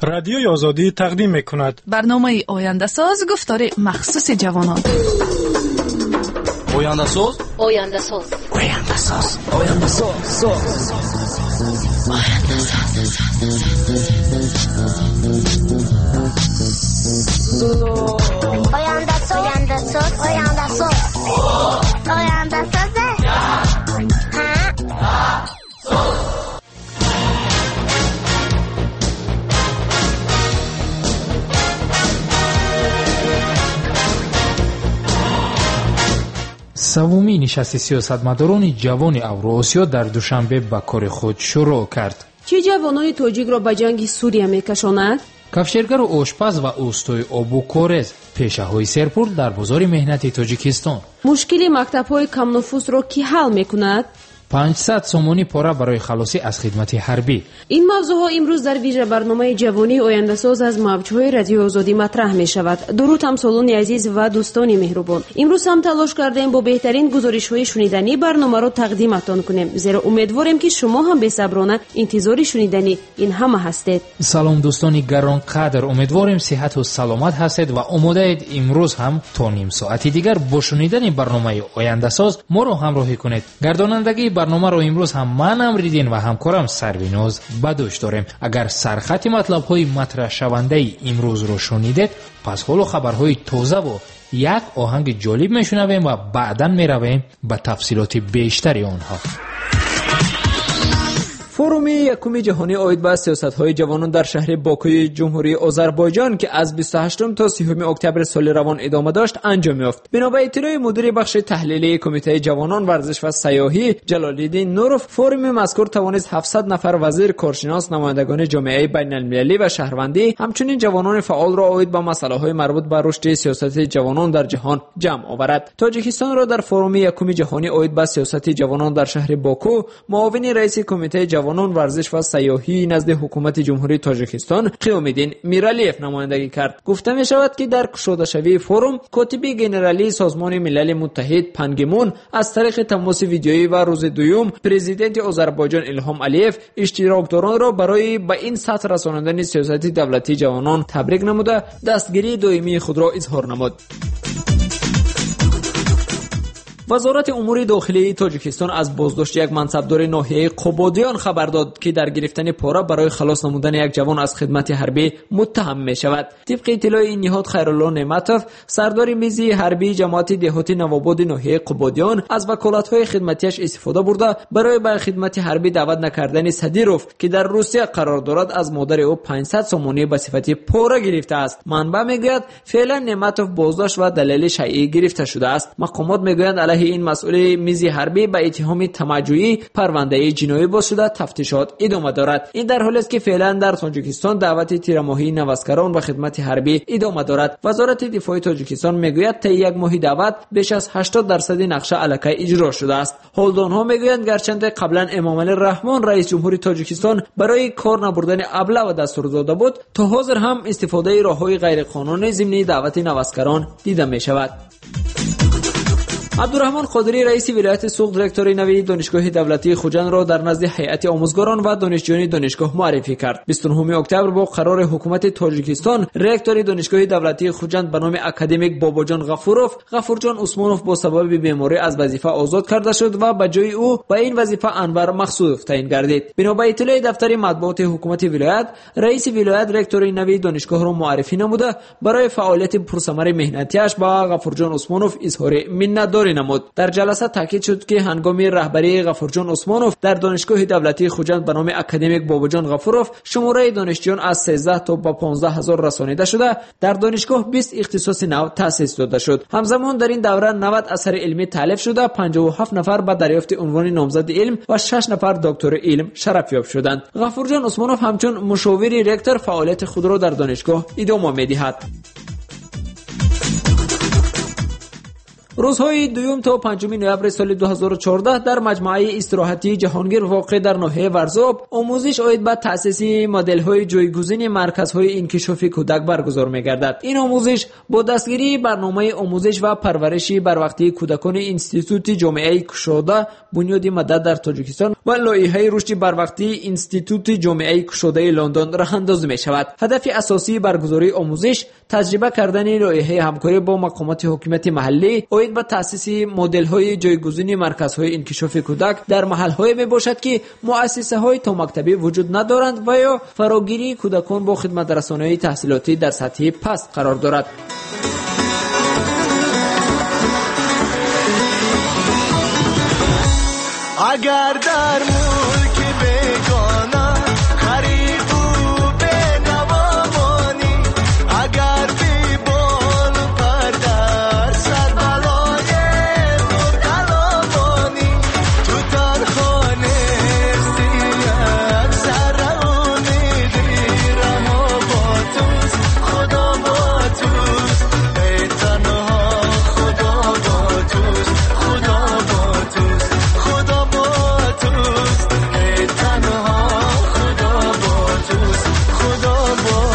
رادیوی آزادی تقدیم می‌کند. برنامه آینده ساز گفتار مخصوص جوانان. آینده ساز. آینده ساز. آینده ساز. آینده ساز. آینده ساز. آینده ساز. آینده ساز. آینده ساز. سومین نشست سیاستمداران جوان اوراسیا در دوشنبه به کار خود شروع کرد. چه جوانان تاجیک را به جنگ سوریه میکشاند؟ کفشرگر و آشپز و اوستای آبو کورز پیشه‌های سرپول در بازار مهنتی تاجیکستان. مشکل مکتب‌های کم نفوذ را کی حل میکند؟ 500 سومانی پاره برای خلاصی از خدمت حربی. این موضوعها امروز در ویژه برنامه جوانی آینده ساز از موجهای رادیو آزادی مطرح می شود. درود همسالان عزیز و دوستان مهربان. امروز هم تلاش کردیم با بهترین گزارش‌های شنیدنی برنامه را تقدیمتان کنیم، زیرا امیدواریم که شما هم بی‌صبرانه انتظار شنیدنی این همه هستید. سلام دوستان گرانقدر، امیدواریم صحت و سلامت هستید و آماده اید امروز هم تا نیم ساعتی دیگر با شنیدن برنامه آینده ساز ما را همراهی کنید. گردانندگی برنامه رو امروز هم من امریدین و همکارم سرویناز بدوش داریم. اگر سرخط مطلب‌های مطرح شونده امروز رو شنیدید، پس حالا خبرهای تازه و یک آهنگ جالب میشنویم و بعداً میرویم به تفصیلات بیشتری آنها. فروم یکم جهانی عاید به سیاست‌های جوانان در شهر باکوی جمهوری آذربایجان که از 28 تا 30 اکتبر سال روان ادامه داشت انجام یافت. بنا به اطلاع مدیر بخش تحلیلی کمیته جوانان، ورزش و سیاحی جلال‌الدین نوروف، فروم مذکور توانست 700 نفر وزیر، کارشناس، نمایندگان جامعه بین‌المللی و شهروندی، همچنین جوانان فعال را عاید به مسائل مربوط به رشد سیاست جوانان در جهان جمع آورد. تاجیکستان را در فروم یکم جهانی عاید به سیاست جوانان در شهر باکو معاون رئیس کمیته جوانان، ورزش و سیاحی نزد حکومت جمهوری تاجیکستان قیام‌الدین میرالیف نمایندگی کرد. گفته می شود که در گشوده‌شوی فروم کاتب گنرالی سازمان ملل متحد پان کی مون از طریق تماس ویدیویی و روز دوم پرزیدنت آذربایجان الهام علیف اشتراکداران را برای به این سطح رساندن سیاست دولتی جوانان تبریک نموده دستگیری دائمی خود را اظهار نمود. وزارت امور داخلی تاجیکستان از بازداشت یک منصبدار ناحیه قبادیان خبر داد که در گرفتن پاره برای خلاص نمودن یک جوان از خدمت حربی متهم می شود. طبق اطلاع این نهاد، خیرالله نعمتوف، سردار میزی حربی جماعت دهاتی نوآباد ناحیه قبادیان، از وکالت‌های خدمتیش استفاده برده برای به خدمت حربی دعوت نکردن صدیروف که در روسیه قرار دارد از مادر او 500 سومانی به صفت پاره گرفته است. منبع میگوید فعلا نعمتوف بازداشت و دلیل شیعی گرفته شده است. مقامات میگویند این مسئول میزی حربی به اتهام تمجیدی پرونده جنایی باز شده تفتیشات ادامه دارد. این در حالی است که فعلا در تاجیکستان دعوت تیرماهی نوسکران به خدمت حربی ادامه دارد. وزارت دفاع تاجیکستان میگوید طی یک ماه دعوت بیش از 80% نقشه الکی اجرا شده است. هولدانها میگویند گرچند قبلا امامعلی رحمان رئیس جمهوری تاجیکستان برای کار نبردن ابله و دستور داده بود، تا حاضر هم استفاده راههای غیرقانونی ضمن دعوت نوسکران دیده می شود. عبدالرحمن قادری رئیس ولایت سوق رکتور نوی دانشگاه دولتی خوجند را در نزد هیئت آموزگاران و دانشجویان دانشگاه معرفی کرد. 29 اکتبر با قرار حکومت تاجیکستان رکتور دانشگاه دولتی خوجند به نام اکادمیک باباجان غفورجان عثمانوف با سبب بیماری از وظیفه آزاد کرده شد و به جای او به این وظیفه انور مقصودوف تعیین گردید. بنا به اطلاع دفتر مطبوعات حکومت ولایت، رئیس ولایت رکتور نوی دانشگاه را معرفی نموده برای فعالیت پرثمر مهنتیش با غفورجان عثمانوف اظهار منت نمود. در جلسه تاکید شد که هنگام رهبری غفورجان عثمانوف در دانشگاه دولتی خوجند به نام اکادمیک باباجان غفوروف شماره دانشجویان از 13 تا به 15000 رسانیده شده. در دانشگاه 20 اختصاص نو تأسیس داده شد. همزمان در این دوره 90 اثر علمی تالیف شده، 57 نفر به دریافت عنوان نامزد علم و 6 نفر دکتر علم شرف یافت شدند. غفورجان عثمانوف همچون مشاور رکتور فعالیت خود را در دانشگاه ادامه می‌دهد. روزهای 2 تا 5 نوامبر سال 2014 در مجموعه استراحتی جهانگیر واقع در ناحیه ورزاب آموزش عاید به تأسیس مدل‌های جایگزین مرکزهای انکشاف کودک برگزار می‌گردد. این آموزش با دستگیری برنامه آموزش و پرورش بروقتی کودکان اینستیتوت جامعه کشاده بنیاد مدد در تاجیکستان و لایحه رشد بروقتی اینستیتوت جامعه کشاده لندن راه اندازی می‌شود. هدف اساسی برگزاری آموزش تجربه کردن لایحه همکاری با مقامات حکومت محلی عاید به تأسیس مدل‌های جایگزین مرکزهای انکشاف کودک در محل‌های میباشد که مؤسسه‌های تا مکتبی وجود ندارند و یا فراگیری کودکان با خدمت رسانی تحصیلاتی در سطح پست قرار دارد. اگر در ملک بگانا غریب و بنوامانی، اگر بی بال و پر در سر بلای مبتلامانی، تو در خانه استیان سر امیدی رها با توست، خدا با توست، ای تنها خدا با توست، خدا با توست، خدا با توست، ای تنها خدا با توست، خدا با توست.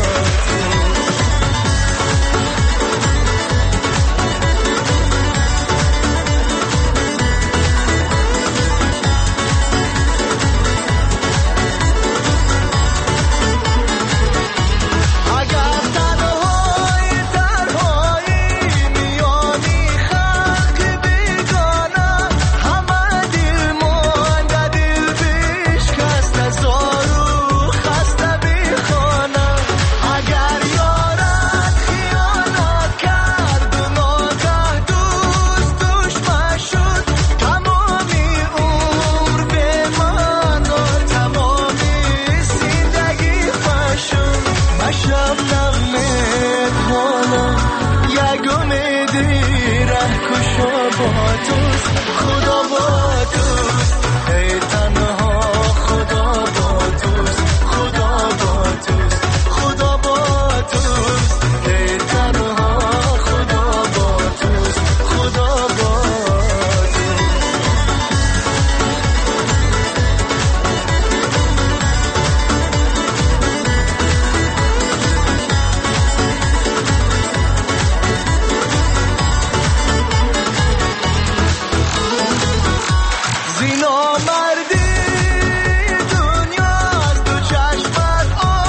اگر تنهای میانی خلق بیگانه، همه دل مانده دل بشکسته زارو خسته بیخانه، اگر یارت خیانت کرد و ناگه دوست دشمن شد، تمامی عمر به من و تمامی زندگی فشد، مشب نغمت بالا یک امیدی ره کشا با توست، خدا با توست، ای تنها خدا با توست، خدا با توست، خدا با توست، ای تنها خدا با توست، خدا با توست. زینا مردی دنیاست، دو چشمت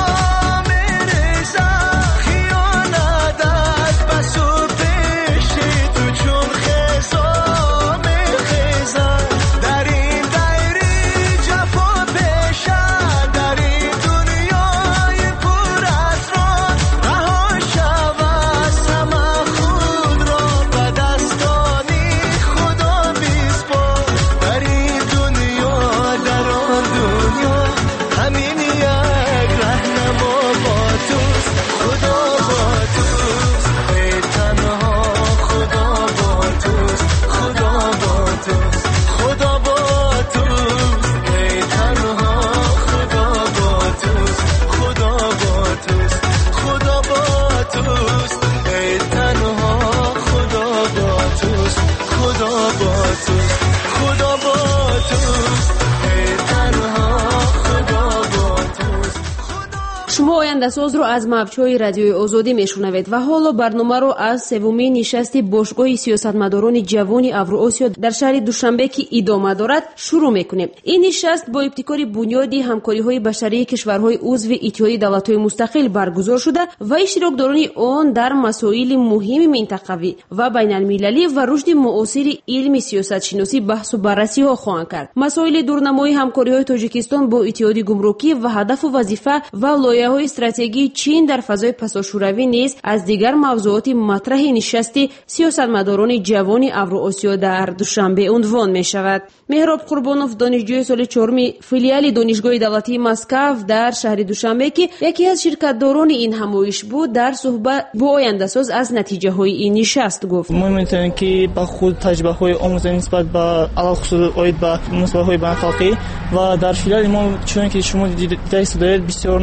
آمیرزه، خیانت از بس و پیشی تو چون خزا میخیزه، در این دایری جفا پیشه، در این دنیای پر اسرار، رها شو از همه خود را به دستانی خدا بیسپار، در این دنیا در آن دنیا همین یک رهنما با توست، خدا با توست، ای تنها خدا با توست، خدا با توست، خدا با توست، ای تنها خدا با توست، خدا با توست، خدا با توست، ای تنها خدا با توست، خدا با توست، خدا با توست، ای تنها خدا با توست. شما آینده ساز رو از موج‌های رادیوی آزادی میشنوید و حالا برنامه رو از سومین نشست باشگاه سیاستمداران جوان افرو-آسیا در شهر دوشنبه که ادامه دارد شروع میکنیم. این نشست با ابتکار بنیاد همکاری‌های بشری کشورهای عضو اتحادیه دولت‌های مستقل برگزار شده و اشتراکداران آن در مسائل مهم منطقوی و بین‌المللی و رشد معاصر علم سیاست‌شناسی بحث و بررسی ها خواهند کرد. مسائل دورنمای همکاری‌های تاجیکستان با اتحادیه گمرکی و هدف و وظیفه و لایحه‌های استراتژی چین در فضای پساشوروی نیز از دیگر موضوعات مطرح نشست سیاستمداران جوان افرو-آسیا در دوشنبه عنوان می شود. مهراب قربانوف دانشجوی سال 4 فیلیال دانشگاه دولتی مسکو در شهر دوشنبه که یکی از شرکت‌داران این همایش بود در صحبت با آینده ساز از نتیجه‌های این نشست گفت. ما می‌تونیم که با خود تجربه‌های آموزش نسبت به علاقه خصوص به مسائل بین‌المللی و در فیلیال ما چون که شما دیدید دارید بسیار نماینده ها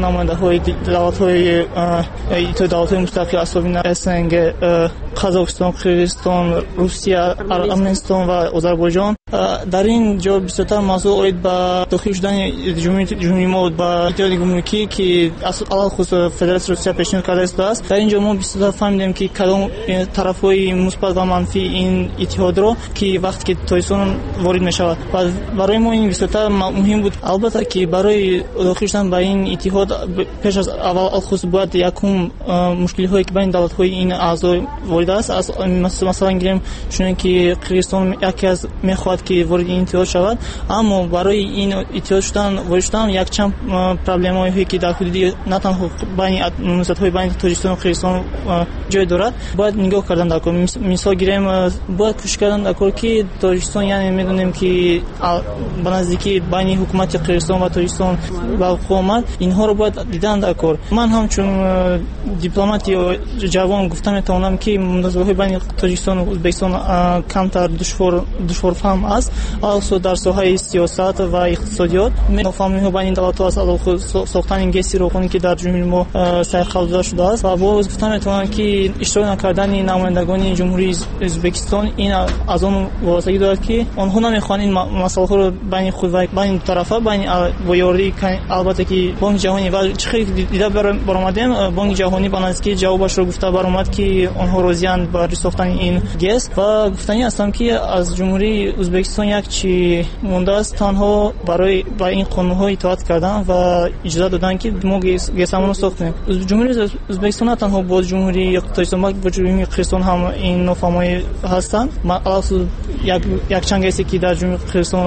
давлатҳои итои давлатҳои мустақил асоби СНГ Қазоқистон, Қирғизистон, Русия, Арменистон ва Озарбойҷон. дар ин ҷо бисёртар мавзӯъ оид ба дохил шудани ҷумҳурии мо ба иттиҳоди гумрукӣ ки алахус Федератсияи Русия пешниҳод карда истодааст. дар ин ҷо мо бисёртар фаҳмидем ки кадом тарафҳои мусбат ва манфии ин иттиҳодро ки вақте ки Тоҷикистон ворид мешавад. ва барои мо ин бисёртар муҳим буд. албатта ки барои дохил шудан ба ин иттиҳод пеш аз аввал алхус бояд якум мушкилиҳое ки байни давлатҳои ин аъзо ворид аст. масалан гирем чуне ки Қирғизистон яке аз мехоҳад ки вориди ин иттиҳод шавад, аммо барои ин иттиҳод шудан ворид шудан якчанд проблемаҳое ки дар ҳудуди на танҳо байни муносибатҳои байни Тоҷикистон ва Қирғизистон ҷой дорад бояд нигоҳ кардан дар кор. мисол гирем бояд кӯшиш кардан дар кор ки Тоҷикистон яъне медонем ки ба наздикӣ байни ҳукумати Қирғизистон ва Тоҷикистон ба вуқӯъ омад. инҳоро бояд дидан дар кор. ман ҳамчун дипломати ҷавон гуфта метавонам ки муносибатҳои байни Тоҷикистон ва Ӯзбекистон камтар душворфаҳм аст, алхусус дар соҳаи сиёсат ва иқтисодиёт. нофаҳмиҳо байни давлатҳо аст, сохтани геси рӯхонӣ ки дар ҷумҳурии мо сайқал дода шудааст. ва боз гуфта метавонам ки иштирок накардани намояндагони ҷумҳурии Ӯзбекистон ин аз он вобастагӣ дорад ки онҳо намехоҳанд ин масъалаҳоро байни худ ва байни дутарафа бо ёрии албатта ки Бонки ҷаҳонӣ ва чӣ хеле дида баромадем. Бонки ҷаҳонӣ ба наздикӣ ҷавобашро гуфта баромад ки онҳо розиянд барои сохтани ин гес. ва гуфтанӣ ҳастам ки аз ҷумҳурии Ӯзбекистон як чӣ мондааст, танҳо барои ба ин қонунҳо итоат кардан ва иҷоза додан ки мо гесамонро сохтем. ҷумҳурии Ӯзбекистон на танҳо бо ҷумҳурии Тоҷикистон балки бо ҷумҳурии Қирғизистон ҳам ин нофаҳмоӣ ҳастанд. алахусус якчанд гесе ки дар ҷумҳурии Қирғизистон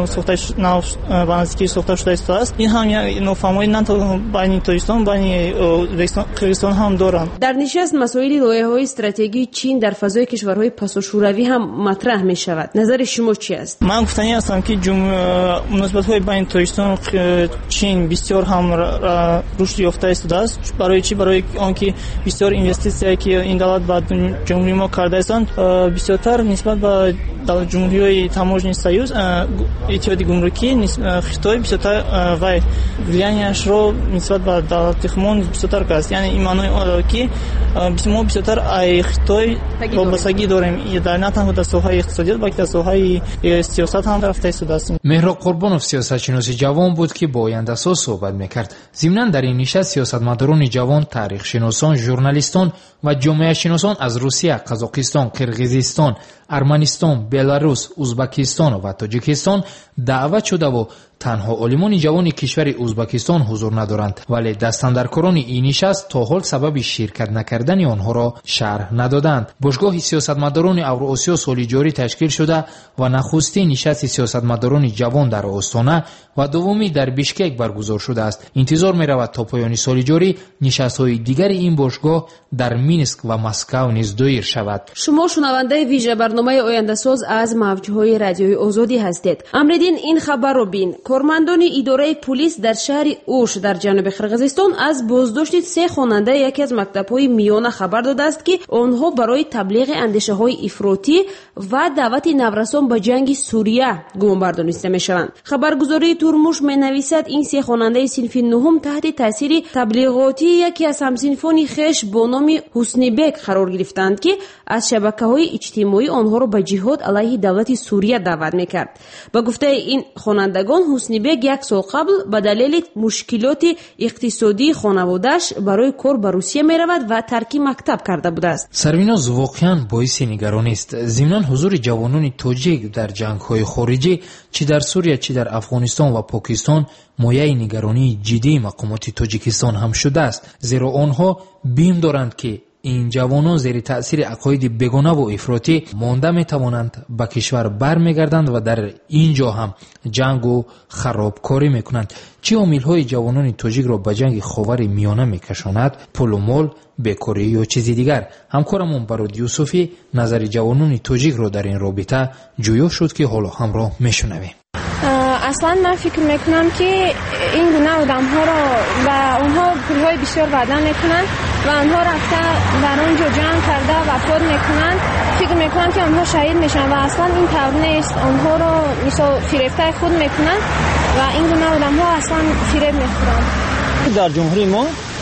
ба наздикӣ сохта шуда истодааст. ин ҳам нофаҳмоӣ на танҳо байни Тоҷикистон байни Қирғизистон ҳам доранд. дар нишаст масоили лоиҳаҳои стратегии чин дар фазои кишварҳои пасошӯравӣ ҳам матраҳ мешавад. назари шумо чӣ аст? ман гуфтанӣ ҳастам ки муносибатҳои байни Тоҷикистон ва чин бисёр ҳам рушд ёфта истодааст. барои чӣ? барои он ки бисёр инвеститсияе ки ин давлат ба ҷумҳурии мо кардаистанд бисёртар нисбат ба ҷумҳуриҳои таможни союз иттиҳоди гумрукӣ Хитой бисёртар вай влиянияшро нисбат ба давлати хумон бисёртар кардааст. яъне ин маънои он дорад ки мо бисёртар ай Хитой вобастагӣ дорем на танҳо дар соҳаи иқтисодиёт балки дар соҳаи сиёсат ҳам рафта истодааст. меҳроb Қурбонов сиёсатшиноси ҷавон буд ки бо Ояндасоз суҳбат мекард. зимнан дар ин нишаст сиёсатмадорони ҷавон, таърихшиносон, журналистон ва ҷомеашиносон аз Русия, Қазоқистон, Қирғизистон, Арманистон, Беларус, Ӯзбекистон ва Тоҷикистон даъват шудаву танҳо олимони ҷавони кишвари Ӯзбекистон ҳузур надоранд, вале дастандаркорони ин нишаст то ҳол сабаби ширкат накардани онҳоро шарҳ надоданд. бошгоҳи сиёсатмадорони Авроосиё соли ҷорӣ ташкил шуда ва нахустин нишасти сиёсатмадорони ҷавон дар Остона ва дуввумӣ дар Бишкек баргузор шудааст. интизор меравад то поёни соли ҷорӣ нишастҳои дигари ин бошгоҳ дар Минск ва Москав низ доир шавад. шумо шунавандаи вижа барномаи Ояндасоз аз мавҷҳои радиои озодӣ ҳастед. амридин ин хабарро бин. кормандони идораи пулис дар шаҳри Уш дар ҷануби Қирғизистон аз боздошти 3 хонандаи яке аз мактабҳои миёна хабар додааст ки онҳо барои таблиғи андешаҳои ифротӣ ва даъвати наврасон ба ҷанги Сурия гумонбар дониста мешаванд. хабаргузории Турмуш менависад ин 3 хонандаи синфи 9 таҳти таъсири таблиғотии яке аз ҳамсинфони хеш бо номи Ҳуснибек қарор гирифтанд ки аз шабакаҳои иҷтимоӣ онҳоро ба ҷиҳод алайҳи давлати Сурия даъват мекард. ба гуфтаи ин хонандагон Ҳуснибек 1 сол қабл ба далели мушкилоти иқтисодии хонаводааш барои кор ба Русия меравад ва тарки мактаб карда будааст. Сарвиноз воқеан боиси нигаронист. зимнан ҳузури ҷавонони тоҷик дар ҷангҳои хориҷӣ чӣ дар Сурия чӣ дар Афғонистон ва Покистон мояи нигаронии ҷиддии мақомоти Тоҷикистон ҳам шудааст, зеро онҳо бим доранд ки ин ҷавонон зери таъсири ақоиди бегонаву ифротӣ монда метавонанд ба кишвар бармегарданд ва дар ин ҷо ҳам ҷангу харобкорӣ мекунанд. чӣ омилҳои ҷавонони тоҷикро ба ҷанги ховари миёна мекашонад? пулу мол, бекорӣ ё чизи дигар? ҳамкорамон Баруд Юсуфӣ назари ҷавонони тоҷикро дар ин робита ҷӯё шуд ки ҳоло ҳамроҳ мешунавем. аслан ман фикр мекунам ки ин гуна одамҳоро ба онҳо пулҳои бисёр ваъда мекунанд ва онҳо рафта дар он ҷо ҷанг карда вафот мекунанд. фикр мекунам ки онҳо шаҳид мешаванд ва аслан ин тавр нест. онҳоро мисол фирефтаи худ мекунанд ва ин гуна одамҳо аслан фиреб мехӯранд. дар ҷумҳурии мо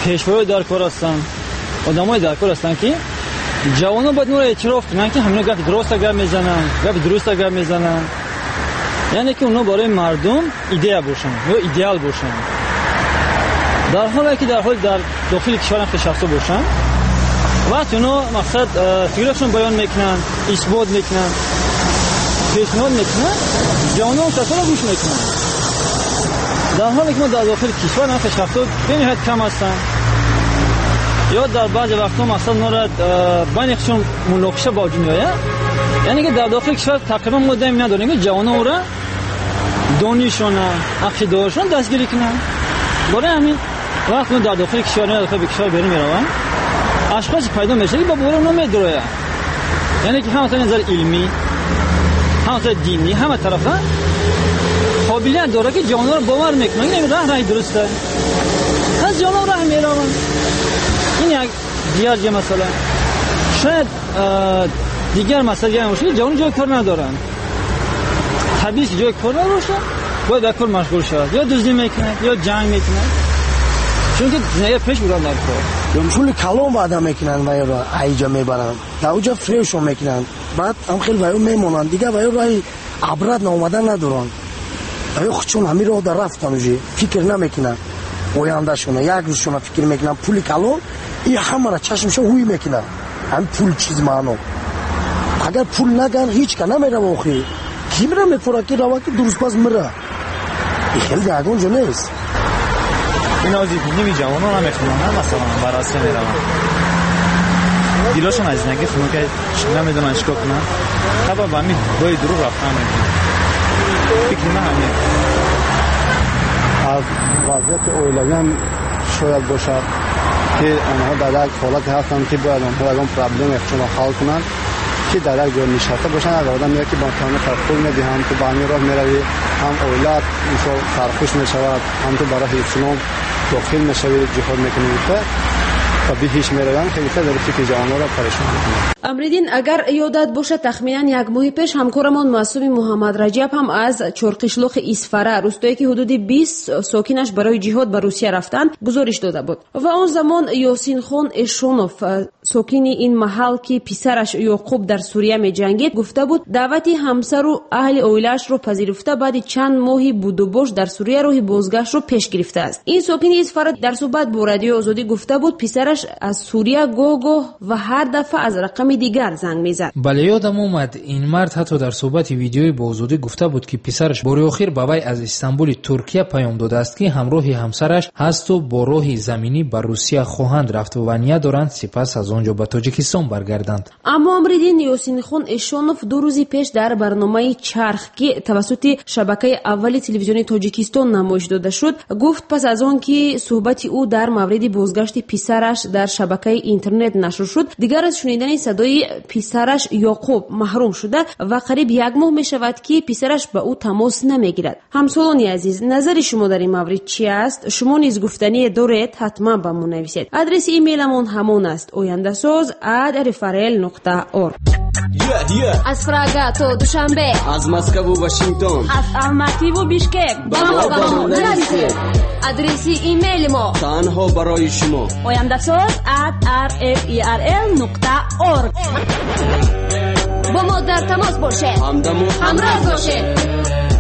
پیشوای در کار هستن، آدمای در کار هستن که جوانان باید نور اعتراف کنن که همین گپ درست گپ میزنن، گپ درست گپ میزنن. یعنی که اونا برای مردم ایده باشن یا ایدئال باشن. در حالی که در داخل کشور شخصا باشن، وقتی اونا مقصد فکرشون بیان میکنن، اثبات میکنن، پیشنهاد میکنن، جوانان تصور گوش میکنن. در حالی که ما در داخل کشور شخصا به نهایت کم هستن. یا در بعض وقتا مثلا نورد بینشون مناقشه با جنایه، یعنی که در داخل کشور تقریبا ما دائم نداریم که جوانان اون را دانشون عقیده‌شون دستگیری کنن. برای همین وقتی در داخل کشور نه داخل کشور بریم میرون، اشخاص پیدا میشه که با بوره نمیدروه. یعنی که هم از نظر علمی، هم از دینی، همه طرفا قابلیت داره که جوانان رو باور میکنن این راه درسته. از جوانان راه میرون. این یک دیگر مسئله. شاید دیگر مسئله باشه جوان جای کار ندارن. طبیعی جای کار نداره، باید به کار مشغول شود. یا دزدی میکنه یا جنگ میکنه. چون که زندگی پیش برن در کار. یا مشغول کلام وعده میکنن و یا را ایجا میبرن. در اونجا فریشو میکنن. بعد هم خیلی وایو میمونن. دیگه وایو رای عبرت نامدن ندارن. وایو خودشون همین رو در رفتن اوجی. فکر نمیکنن. آیندهشون یک روزشون فکر میکنن پول کلام این همه را چشمشون هوی میکنن. هم پول چیز معنی. اگر پول نگن هیچ که نمیره واقعی. کی میره میفوره که روا که درست باز میره. این خیلی داغون جو نیست. این آزی بینی جوانان هم میخونن مثلا براسه میرون. دیلاشون از نگه فهمون که نمیدونن چیکار کنن. خبر با همین گاهی دروغ رفتن میکنن. فکر من همین. از وضعیت اولوی هم شاید باشد که آنها در یک حالت هستند که باید آنها اون پرابلم اخشون حل کنند که در یک جای نشسته باشن. از آدم میاد که با کانون تفکر میدهند تو بانی راه میروی هم اولاد مثلا سرخوش میشود هم تو برای اسلام داخل میشوی جهاد میکنی و به هیچ میروند خیلی در فکر جوانان را پریشان میکنند. امریدین اگر یادت باشه تخمینا یک ماه پیش همکارمان معصوم محمد رجب هم از چرقشلوخ ایسفره روستایی که حدود 20 ساکنش برای جهاد به روسیه رفتند گزارش داده بود و اون زمان یاسین خان اشونوف ساکن این محل که پسرش یعقوب در سوریه می جنگید گفته بود دعوتی همسر و اهل اویلش رو پذیرفته بعد چند ماهی بود و باش در سوریه راه بازگشت رو پیش گرفته است. این ساکن ایسفره در صحبت با رادیو آزادی گفته بود پسرش از سوریه گاه و هر دفعه از رقم دیگر زنگ میزد. بله یادم اومد این مرد حتی در صحبت ویدیویی با آزادی گفته بود که پسرش بار آخر به وی از استانبول ترکیه پیام داده است که همراه همسرش هست و با راه زمینی به روسیه خواهند رفت و نیت دارند سپس از آنجا به تاجیکستان برگردند. اما امریدین یاسین خان اشونوف 2 روز پیش در برنامه چرخ که توسط شبکه اول تلویزیونی تاجیکستان نمایش داده شد گفت پس از آن که صحبت او در مورد بازگشت پسرش در شبکه اینترنت نشر شد دیگر از شنیدن صدای پسرش یعقوب محروم شده و قریب 1 ماه می شود که پسرش به او تماس نمیگیرد. همسالان عزیز نظر شما در این مورد چی است؟ شما نیز گفتنی دارید حتما به ما نویسید. آدرس ایمیلمون همون است oyandasaz@rfrl.org. از فراگا تا دوشنبه، از مسکو و واشنگتن، از الماتی و بیشکک با ما نویسید. آدرس ایمیل ما تنها برای شما oyandasaz@rfrl.org. با ما در تماس باشید. همراه باشید.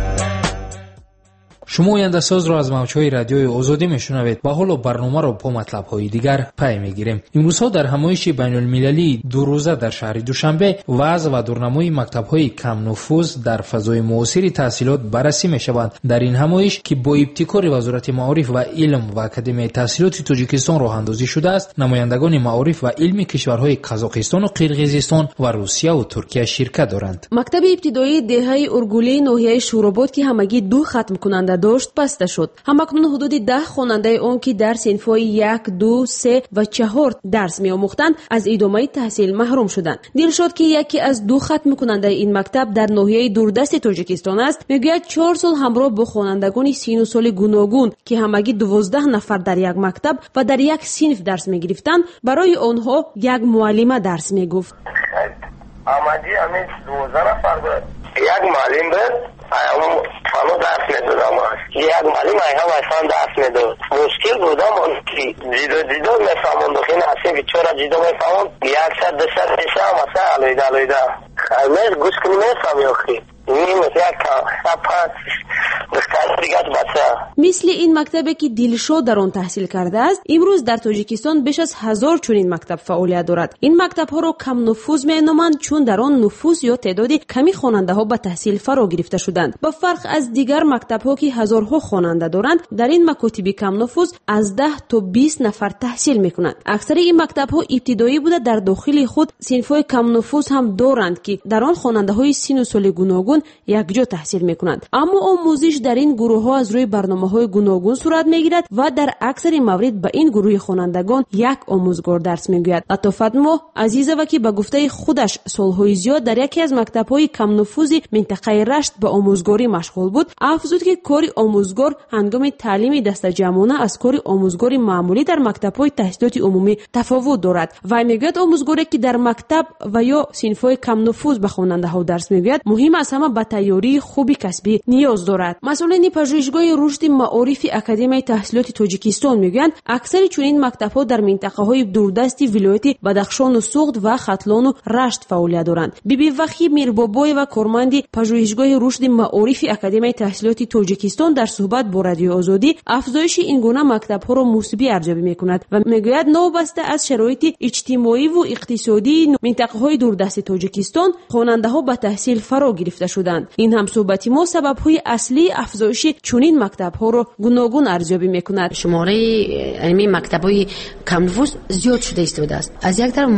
شما آینده‌ساز را از موج‌های رادیوی آزادی میشنوید و حالا برنامه را با مطلب‌های دیگر پی میگیریم. امروزها در همایش بین‌المللی 2 روزه در شهر دوشنبه وضع و دورنمای مکتب‌های کم نفوذ در فضای معاصر تحصیلات بررسی می‌شوند. در این همایش که با ابتکار وزارت معارف و علم و اکادمی تحصیلات تاجیکستان راه اندازی شده است، نمایندگان معارف و علمی کشورهای قزاقستان و قرقیزستان و روسیه و ترکیه شرکت دارند. مکتب ابتدایی دهه اورگولی ناحیه شوراباد که همگی 2 ختم کننده داشت بسته شد. همکنون حدود 10 خواننده آن که در صنف‌های 1، 2، 3 و 4 درس می‌آموختند از ادامه تحصیل محروم شدند. دلشاد که یکی از 2 ختم کننده این مکتب در ناحیه دوردست تاجیکستان است میگوید 4 سال همراه با خوانندگان سین و سال گوناگون که همگی 12 نفر در یک مکتب و در یک صنف درس می‌گرفتند برای آنها یک معلمه درس می‌گفت. آمدی همین 12 نفر بود. یک معلم بود فانو درس میدادم یک معلم هم اصلا درس میداد مشکل بودم که جدا میفهموند که نصیب چرا جدا میفهموند 100 200 میشه مثلا علیده خیلی گوش کنی میفهمی آخی مثل این مکتبی که دلشو در آن تحصیل کرده است امروز در تاجیکستان بیش از 1000 چنین مکتب فعالیت دارد. این مکتب ها را کم نفوذ مینامند چون در آن نفوذ یا تعداد کمی خواننده ها به تحصیل فرا گرفته شدند. با فرق از دیگر مکتب ها که هزارها خواننده دارند در این مکاتب کم نفوذ از 10 تا 20 نفر تحصیل میکنند. اکثر این مکتب ها ابتدایی بوده در داخل خود صنف‌های کم نفوذ هم دارند که در آن خواننده های سن و سال گوناگون یکجا تحصیل میکنند. اما آموزش در این گروه ها از روی برنامه‌های گوناگون صورت میگیرد و در اکثر موارد به این گروه خوانندگان یک آموزگار درس میگوید. لطافت ما عزیزه و که به گفته خودش سالهای زیاد در یکی از مکتب‌های کم نفوذ منطقه رشت به آموزگاری مشغول بود، افزود که کار آموزگار هنگام تعلیم دست جمعانه از کار آموزگاری معمولی در مکتب‌های تحصیلات عمومی تفاوت دارد و میگوید آموزگاری که در مکتب و یا صنف‌های کم نفوذ به خواننده‌ها درس میگوید مهم است همه به تیاری خوبی کسبی نیاز دارد. مسئولین پژوهشگاه رشد معارف اکادمی تحصیلات تاجیکستان میگویند اکثر چنین مکتب‌ها در منطقه‌های دوردست ولایت بدخشان و سوخت و ختلان و رشت فعالیت دارند. بیبی وخی میربابای و کارمند پژوهشگاه رشد معارف اکادمی تحصیلات تاجیکستان در صحبت با رادیو آزادی افزایش این گونه مکتب‌ها را مثبت ارزیابی می‌کند و میگوید نوبسته از شرایط اجتماعی و اقتصادی منطقه‌های دوردست تاجیکستان خواننده‌ها به تحصیل فرا گرفته شدند. این هم صحبت ما سبب‌های اصلی افزایش چنین مکتب‌ها را گوناگون ارزیابی می‌کند. شماره علمی مکتب‌های کم نفوذ زیاد شده ایستاده است. از یک طرف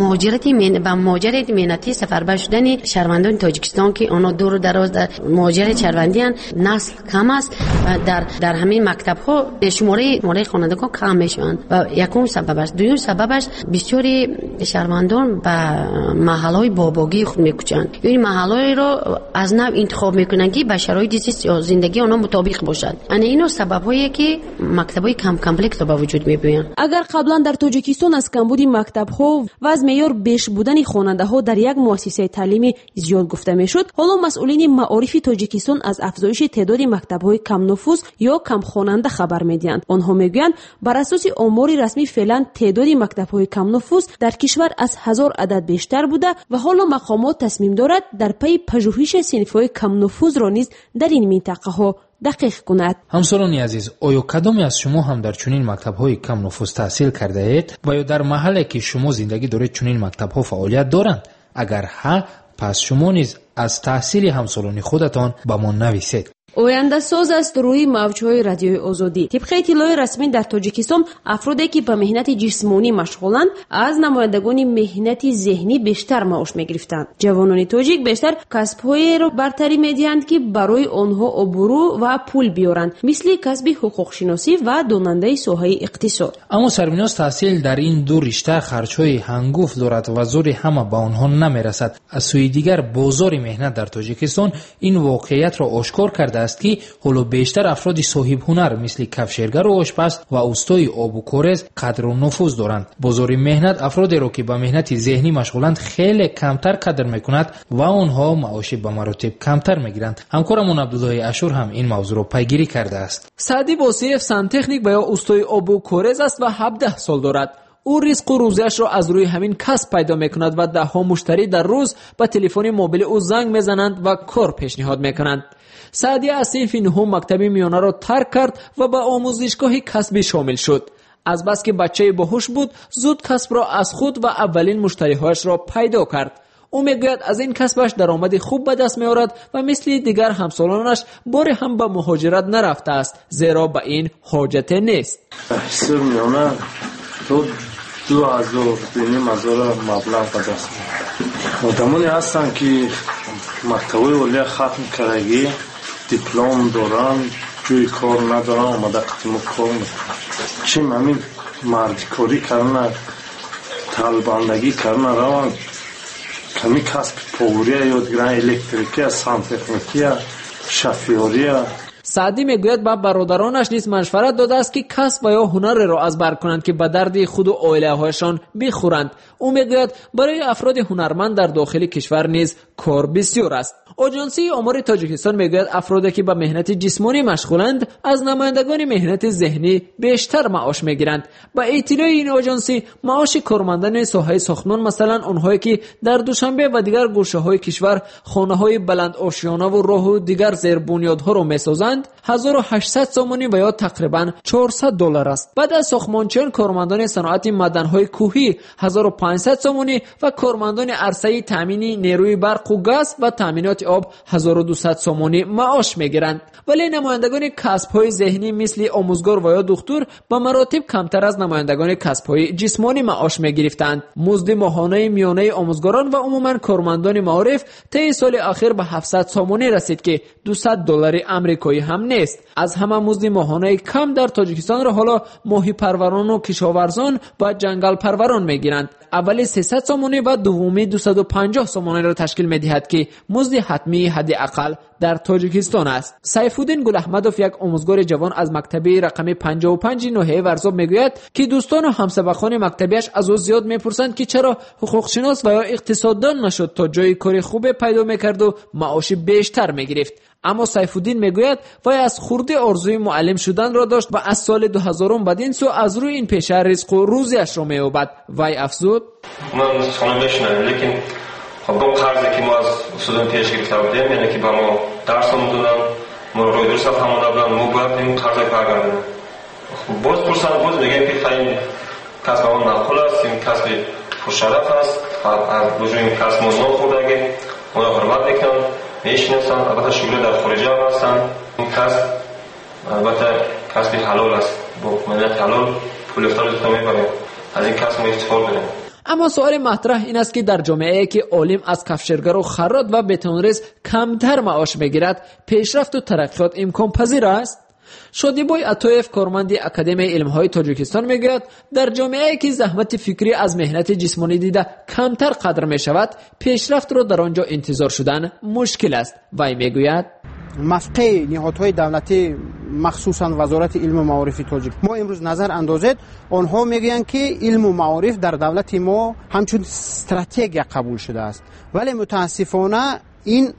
مهاجرت مهنتی سفربر شدن شهروندان تاجیکستان که آنها دور و دراز در مهاجرت شهروندیان نسل کم است و در همین مکتب‌ها شماره خوانندگان کم میشوند و یکم سبب است. دوم سببش بسیاری شهروندان به محل‌های باباگی خود می‌کوچند. یعنی محل‌های را از نو انتخاب می‌کنند که به شرایط زندگی آنها مطابق باشد. اینو سبب‌هایی که مکتب‌های کم کمپلکس به وجود می‌آیند. اگر قبلا در تاجیکستان از کمبود مکتب‌ها و از معیار بیش بودن خواننده‌ها در یک مؤسسه تعلیمی زیاد گفته می‌شد، حالا مسئولین معارف تاجیکستان از افزایش تعداد مکتب‌های کم نفوذ یا کم خواننده خبر می‌دهند. آنها می‌گویند بر اساس آمار رسمی فعلا تعداد مکتب‌های کم نفوذ در کشور از 1000 عدد بیشتر بوده و حالا مقامات تصمیم دارد در پی پژوهش صنف‌های کم نفوذ را نیز در این منطقه‌ها دقیق کند. همسالان عزیز، آیا کدامی از شما هم در چنین مکتب‌های کم نفوذ تحصیل کرده اید و یا در محله که شما زندگی دارید چنین مکتب‌ها فعالیت دارند؟ اگر ها، پس شما نیز از تحصیل همسالان خودتان به ما نویسید. آینده ساز است روی موج‌های رادیوی آزادی. طبق اطلاع رسمی در تاجیکستان افرادی که به مهنت جسمانی مشغولند از نمایندگان مهنت ذهنی بیشتر معاش می‌گرفتند. جوانان تاجیک بیشتر کسب‌هایی را برتری می‌دهند که برای آنها آبرو و پول بیارند، مثل کسب حقوق شناسی و داننده ساحه اقتصاد. اما سربناز تحصیل در این دو رشته خرچ‌های هنگفت دارد و زور همه به آنها نمی‌رسد. از سوی دیگر بازار مهنت در تاجیکستان این واقعیت را آشکار کرده است که حالا بیشتر افراد صاحب هنر مثل کفشرگر و آشپز و استای آب و کورز قدر و نفوذ دارند. بازار مهنت افرادی را که به مهنت ذهنی مشغولند خیلی کمتر قدر میکند و آنها معاش به مراتب کمتر میگیرند. همکارمون عبدالله اشور هم این موضوع را پیگیری کرده است. سعدی واسیف سنتکنیک و یا استای آب و کورز است و 17 سال دارد. او رزق و روزیش را از روی همین کسب پیدا میکند و ده ها مشتری در روز به تلفن موبیل او زنگ میزنند و کار پیشنهاد میکنند. سعدی از صنف نهم مکتب میانه را ترک کرد و به آموزشگاه کسبی شامل شد. از بس که بچه باهوش بود زود کسب را از خود و اولین مشتریهایش را پیدا کرد. او میگوید از این کسبش درآمد خوب به دست میآورد و مثل دیگر همسالانش بار هم به مهاجرت نرفته است، زیرا به این حاجت نیست. حساب میانه تو 2000 مبلغ به دست میآورد. آدمانی هستن که مکتب‌های عالی ختم کردگی دیپلم دارن، جوی کار ندارن، آمده قطعه کار میکنن. چیم همین مردی کاری کردن، طالباندگی کردن روان کمی کسب پاوری یاد گیرن، الکتریکی، سانتکنیکی، شفیاری. سعدی میگوید به برادرانش نیز مشورت داده است که کسب و یا هنر را از بر کنند که به درد خود و عائله هایشان بخورند. او میگوید برای افراد هنرمند در داخل کشور نیز کار بسیار است. آژانسی امور تاجیکستان میگوید افرادی که به مهنت جسمانی مشغولند از نمایندگان مهنت ذهنی بیشتر معاش میگیرند. با اطلاع این آژانسی معاش کارمندان ساحه ساختمان، مثلا اونهایی که در دوشنبه و دیگر گوشه‌های کشور خانه‌های بلند آشیانه و راه و دیگر زیر بنیادها را میسازند 1800 سومانی و یا تقریبا $400 است. بعد از ساختمانچیان کارمندان صنعت معدن‌های کوهی 1500 سومانی و کارمندان عرصه تامین نیروی برق و گاز و تامینات آب 1200 سومانی معاش میگیرند. ولی نمایندگان کسب‌های ذهنی مثل آموزگار و یا دکتر به مراتب کمتر از نمایندگان کسب‌های جسمانی معاش میگرفتند. مزد ماهانه میانه آموزگاران و عموما کارمندان معارف طی سال اخیر به 700 سومانی رسید که $200 آمریکایی هم نیست. از همه مزد ماهانه کم در تاجیکستان را حالا ماهی پروران و کشاورزان و جنگل پروران میگیرند. اولی 300 سومانی و دومی 250 سومانی را تشکیل میدهد که مزد حتمی حداقل در تاجیکستان است. سیفالدین گل احمدوف، یک آموزگار جوان از مکتبه رقم 55 ناحیه ورزاب میگوید که دوستان و همسبقان مکتبیش از او زیاد میپرسند که چرا حقوق شناس و یا اقتصاددان نشد تا جای کار خوب پیدا میکرد و معاش بیشتر میگرفت. اما سیفالدین میگوید وی از خورده آرزوی معلم شدن را داشت و از سال 2000 بدین سو از روی این پیشه رزق و روزیش را مییابد. وی افزود: من سوال میشنم، لیکن خب اون قرضی که ما از استادان پیش گرفته بودیم، یعنی که با ما درس میدادن، ما روی درس فهمیده بودن، ما باید این قرض برگردیم. باز پرسان باز میگه که خیلی کسب اون معقول است، این کسب خوششرف است، از وجود این کسب ما نام خوردگی اونا حرمت میکنن، میشناسن. البته شغل در خارج هم هستن. این کسب البته کسب حلال است، با منت حلال پول افتار دوتا میبریم، از این کسب ما استفاده کنیم. اما سوال مطرح این است که در جامعه‌ای که عالم از کفشرگر و خراط و بتونریز کمتر معاش میگیرد، پیشرفت و ترقیات امکان پذیر است؟ شادیبای عطایف، کارمند اکادمی علم‌های تاجیکستان میگوید در جامعه‌ای که زحمت فکری از مهنت جسمانی دیده کمتر قدر میشود، پیشرفت را در آنجا انتظار شدن مشکل است. وی میگوید مفقه نهادهای دولتی مخصوصا وزارت علم و معارف تاجیک ما امروز نظر اندازید، آنها میگویند که علم و معارف در دولت ما همچون استراتژی قبول شده است، ولی متاسفانه این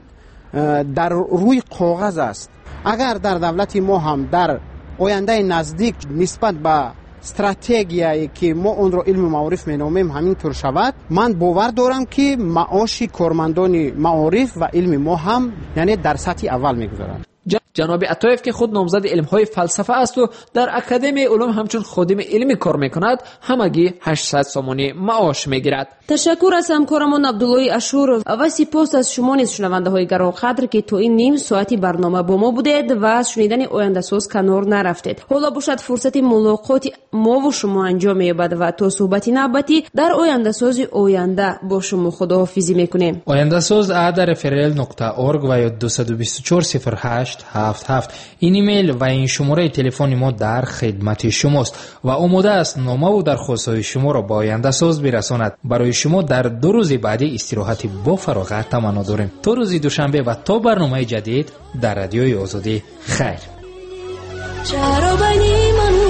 در روی کاغذ است. اگر در دولت ما هم در آینده نزدیک نسبت به استراتژیایی که ما اون رو علم و معارف مینامیم همینطور شود، من باور دارم که معاش کارمندان معارف و علم ما هم یعنی در سطح اول میگذارند. جناب عطایف که خود نامزد علم‌های فلسفه است و در اکادمی علوم همچون خادم علمی کار میکند، همگی 800 سومانی معاش میگیرد. تشکر از همکارمان عبدالله اشور و سپاس از شما نیز شنونده‌های گرامی که تو این نیم ساعتی برنامه با ما بودید و از شنیدن آینده ساز کنار نرفتید. حالا باشد فرصت ملاقات ما و شما انجام یابد و تا صحبتی نوبتی در آینده ساز آینده با شما خداحافظی میکنیم. آینده ساز @frl.org و یا 2240877 این ایمیل و این شماره تلفن ما در خدمت شماست و آماده است نامه و درخواست‌های شما را با آینده ساز برساند. برای شما در 2 روز بعدی استراحت با فراغت تمنا داریم. تا روز دوشنبه و تا برنامه جدید در رادیوی آزادی. خیر.